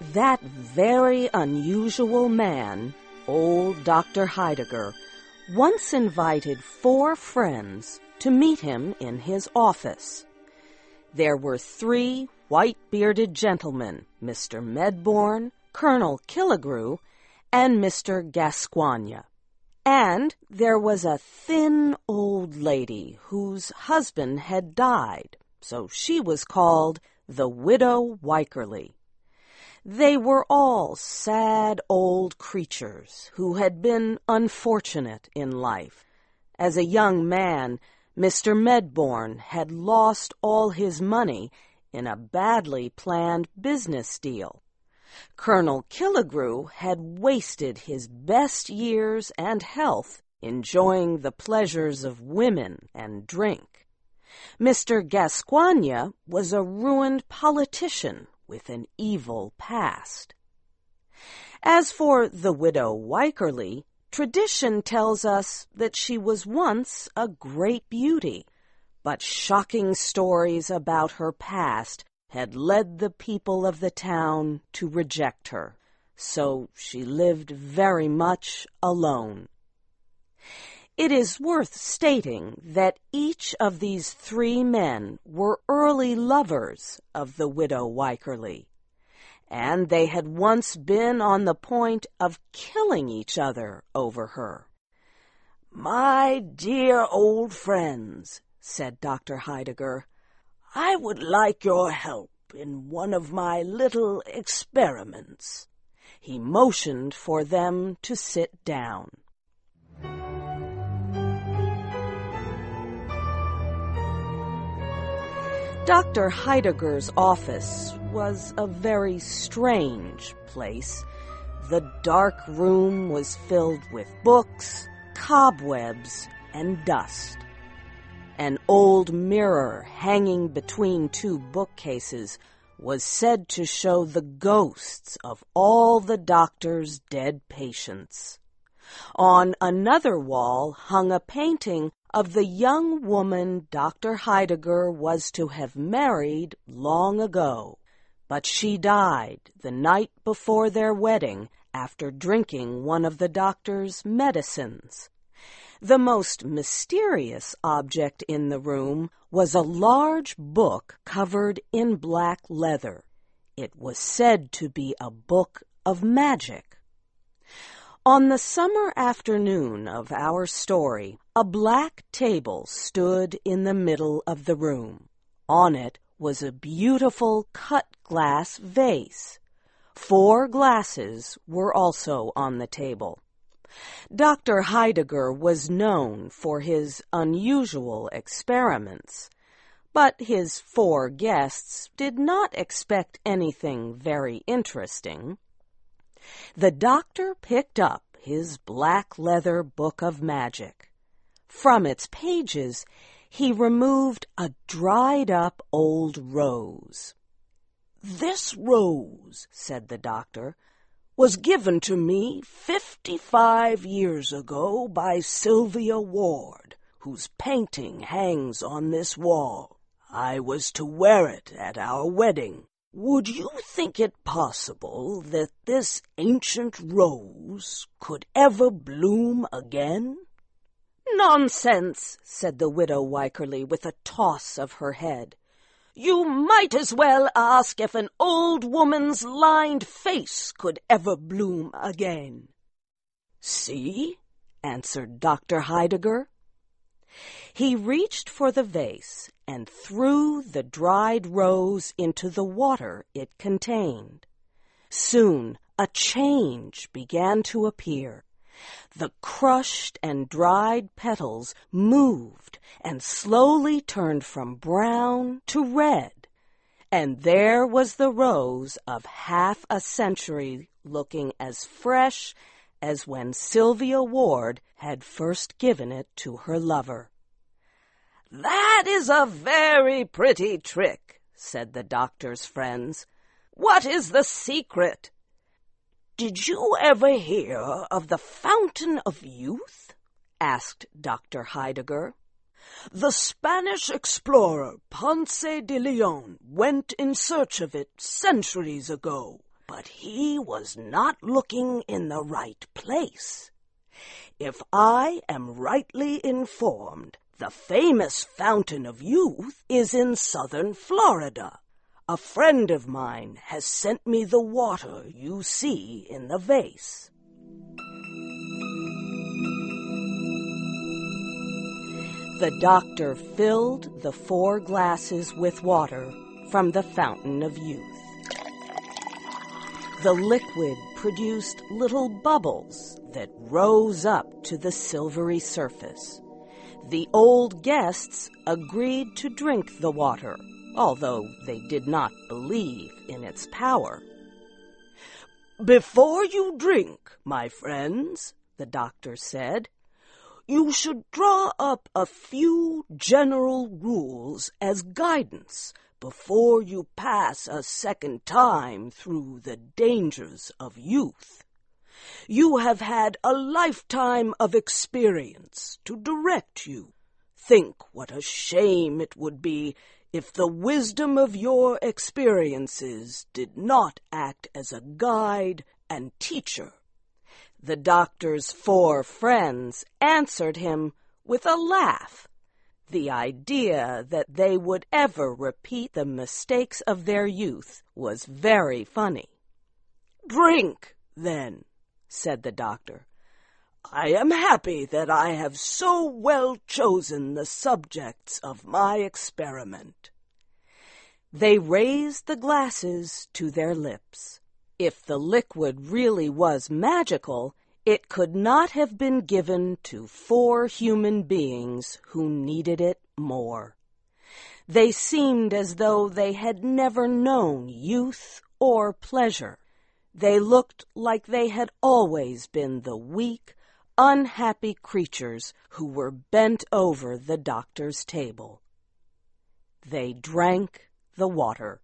That very unusual man, old Dr. Heidegger, once invited 4 friends to meet him in his office. There were 3 white-bearded gentlemen, Mr. Medbourne, Colonel Killigrew, and Mr. Gascoigne. And there was a thin old lady whose husband had died, so she was called the Widow Wycherly. They were all sad old creatures who had been unfortunate in life. As a young man, Mr. Medbourne had lost all his money in a badly planned business deal. Colonel Killigrew had wasted his best years and health enjoying the pleasures of women and drink. Mr. Gascoigne was a ruined politician with an evil past. As for the Widow Wycherly, tradition tells us that she was once a great beauty, but shocking stories about her past had led the people of the town to reject her, so she lived very much alone. It is worth stating that each of these 3 men were early lovers of the Widow Wycherly, and they had once been on the point of killing each other over her. "My dear old friends," said Dr. Heidegger, "I would like your help in one of my little experiments." He motioned for them to sit down. Dr. Heidegger's office was a very strange place. The dark room was filled with books, cobwebs, and dust. An old mirror hanging between 2 bookcases was said to show the ghosts of all the doctor's dead patients. On another wall hung a painting of the young woman Dr. Heidegger was to have married long ago, but she died the night before their wedding after drinking one of the doctor's medicines. The most mysterious object in the room was a large book covered in black leather. It was said to be a book of magic. On the summer afternoon of our story, a black table stood in the middle of the room. On it was a beautiful cut-glass vase. 4 glasses were also on the table. Dr. Heidegger was known for his unusual experiments, but his 4 guests did not expect anything very interesting. The doctor picked up his black leather book of magic. From its pages, he removed a dried-up old rose. "This rose," said the doctor, "was given to me 55 years ago by Sylvia Ward, whose painting hangs on this wall. I was to wear it at our wedding. Would you think it possible that this ancient rose could ever bloom again?" "Nonsense," said the Widow Wycherly with a toss of her head. "You might as well ask if an old woman's lined face could ever bloom again." "See," answered Dr. Heidegger. He reached for the vase and threw the dried rose into the water it contained. Soon a change began to appear. The crushed and dried petals moved and slowly turned from brown to red, and there was the rose of half a century looking as fresh as when Sylvia Ward had first given it to her lover. "That is a very pretty trick," said the doctor's friends. "What is the secret?" "Did you ever hear of the Fountain of Youth?" asked Dr. Heidegger. "The Spanish explorer Ponce de Leon went in search of it centuries ago. but he was not looking in the right place. If I am rightly informed, the famous Fountain of Youth is in southern Florida. A friend of mine has sent me the water you see in the vase. The doctor filled the 4 glasses with water from the Fountain of Youth. The liquid produced little bubbles that rose up to the silvery surface. The old guests agreed to drink the water, although they did not believe in its power. "Before you drink, my friends," the doctor said, "you should draw up a few general rules as guidance before you pass a second time through the dangers of youth. You have had a lifetime of experience to direct you. Think what a shame it would be if the wisdom of your experiences did not act as a guide and teacher." The doctor's 4 friends answered him with a laugh. The idea that they would ever repeat the mistakes of their youth was very funny. "Drink, then," said the doctor. "I am happy that I have so well chosen the subjects of my experiment." They raised the glasses to their lips. If the liquid really was magical, it could not have been given to 4 human beings who needed it more. They seemed as though they had never known youth or pleasure. They looked like they had always been the weak, unhappy creatures who were bent over the doctor's table. They drank the water.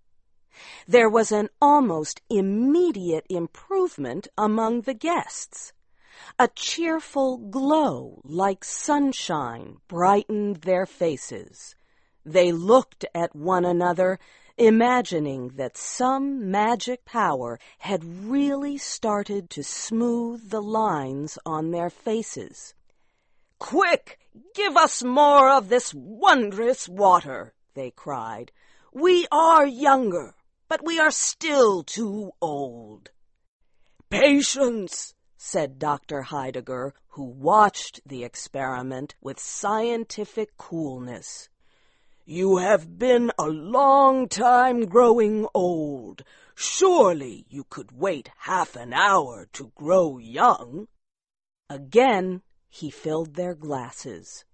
There was an almost immediate improvement among the guests. A cheerful glow like sunshine brightened their faces. They looked at one another, imagining that some magic power had really started to smooth the lines on their faces. "Quick, give us more of this wondrous water," they cried. "We are younger, but we are still too old." "Patience," said Dr. Heidegger, who watched the experiment with scientific coolness. "You have been a long time growing old. Surely you could wait half an hour to grow young." Again he filled their glasses.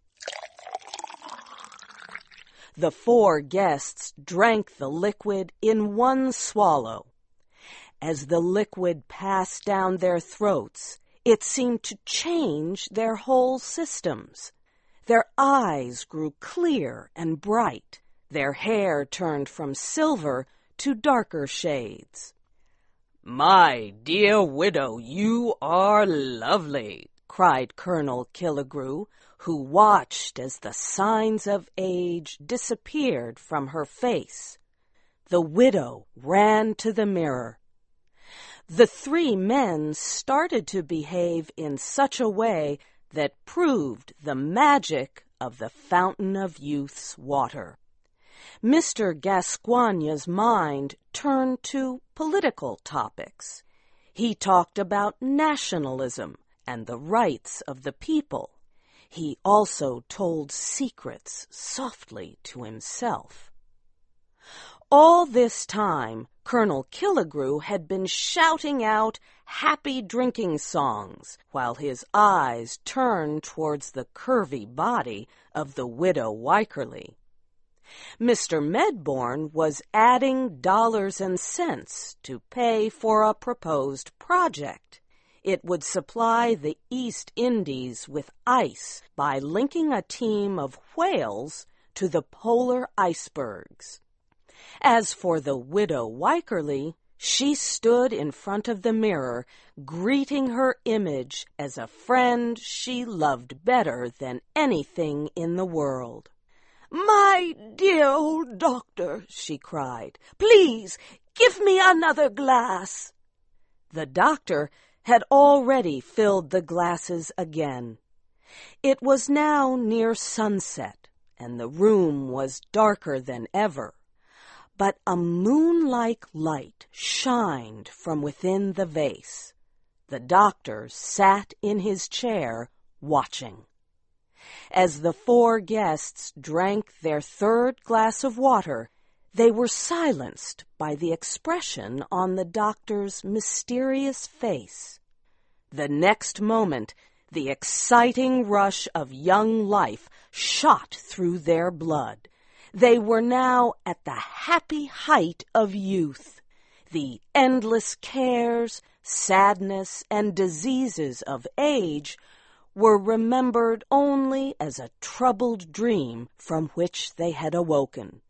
The 4 guests drank the liquid in one swallow. As the liquid passed down their throats, it seemed to change their whole systems. Their eyes grew clear and bright. Their hair turned from silver to darker shades. "My dear widow, you are lovely," cried Colonel Killigrew, who watched as the signs of age disappeared from her face. The widow ran to the mirror. The 3 men started to behave in such a way that proved the magic of the Fountain of Youth's water. Mr. Gascoigne's mind turned to political topics. He talked about nationalism and the rights of the people. He also told secrets softly to himself. All this time, Colonel Killigrew had been shouting out happy drinking songs while his eyes turned towards the curvy body of the widow Wycherly. Mr. Medbourne was adding dollars and cents to pay for a proposed project. It would supply the East Indies with ice by linking a team of whales to the polar icebergs. As for the widow Wycherly, she stood in front of the mirror, greeting her image as a friend she loved better than anything in the world. "My dear old doctor," she cried, "please Give me another glass." The doctor had already filled the glasses again. It was now near sunset, and the room was darker than ever, but a moon-like light shined from within the vase. The doctor sat in his chair, watching. As the 4 guests drank their 3rd glass of water, they were silenced by the expression on the doctor's mysterious face. The next moment, the exciting rush of young life shot through their blood. They were now at the happy height of youth. The endless cares, sadness, and diseases of age were remembered only as a troubled dream from which they had awoken.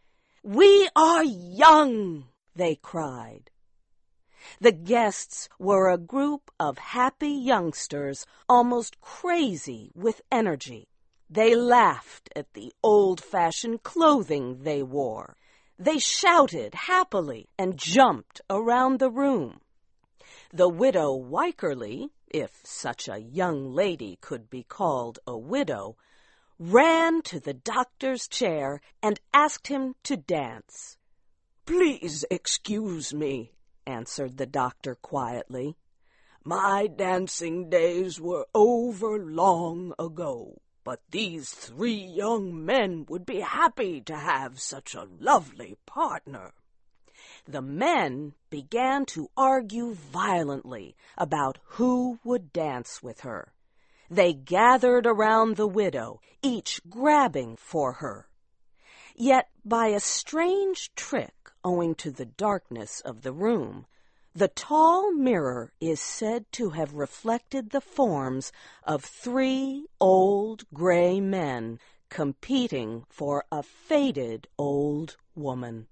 "We are young!" they cried. The guests were a group of happy youngsters, almost crazy with energy. They laughed at the old-fashioned clothing they wore. They shouted happily and jumped around the room. The widow Wycherly, if such a young lady could be called a widow, ran to the doctor's chair and asked him to dance. "Please excuse me," answered the doctor quietly. "My dancing days were over long ago, but these 3 young men would be happy to have such a lovely partner." The men began to argue violently about who would dance with her. They gathered around the widow, each grabbing for her. Yet by a strange trick, owing to the darkness of the room, the tall mirror is said to have reflected the forms of 3 old gray men competing for a faded old woman.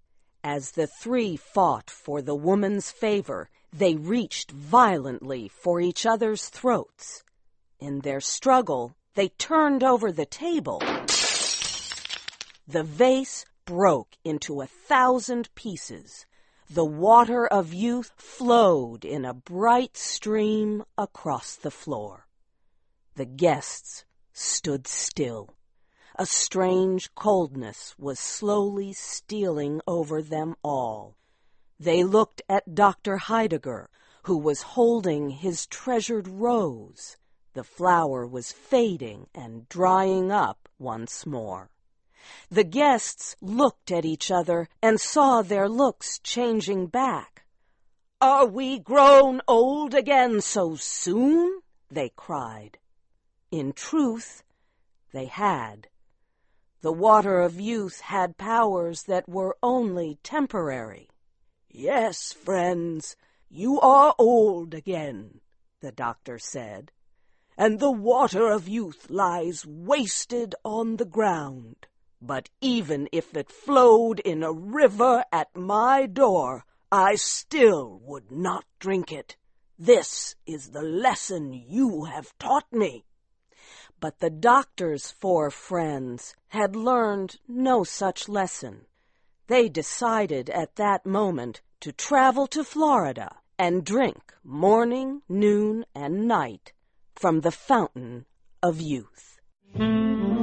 As the 3 fought for the woman's favor, they reached violently for each other's throats. In their struggle, they turned over the table. The vase broke into 1,000 pieces. The water of youth flowed in a bright stream across the floor. The guests stood still. A strange coldness was slowly stealing over them all. They looked at Dr. Heidegger, who was holding his treasured rose. The flower was fading and drying up once more. The guests looked at each other and saw their looks changing back. "Are we grown old again so soon?" they cried. In truth, they had. The water of youth had powers that were only temporary. "Yes, friends, you are old again," the doctor said, "and the water of youth lies wasted on the ground. But even if it flowed in a river at my door, I still would not drink it. This is the lesson you have taught me." But the doctor's 4 friends had learned no such lesson. They decided at that moment to travel to Florida and drink morning, noon, and night from the fountain of youth.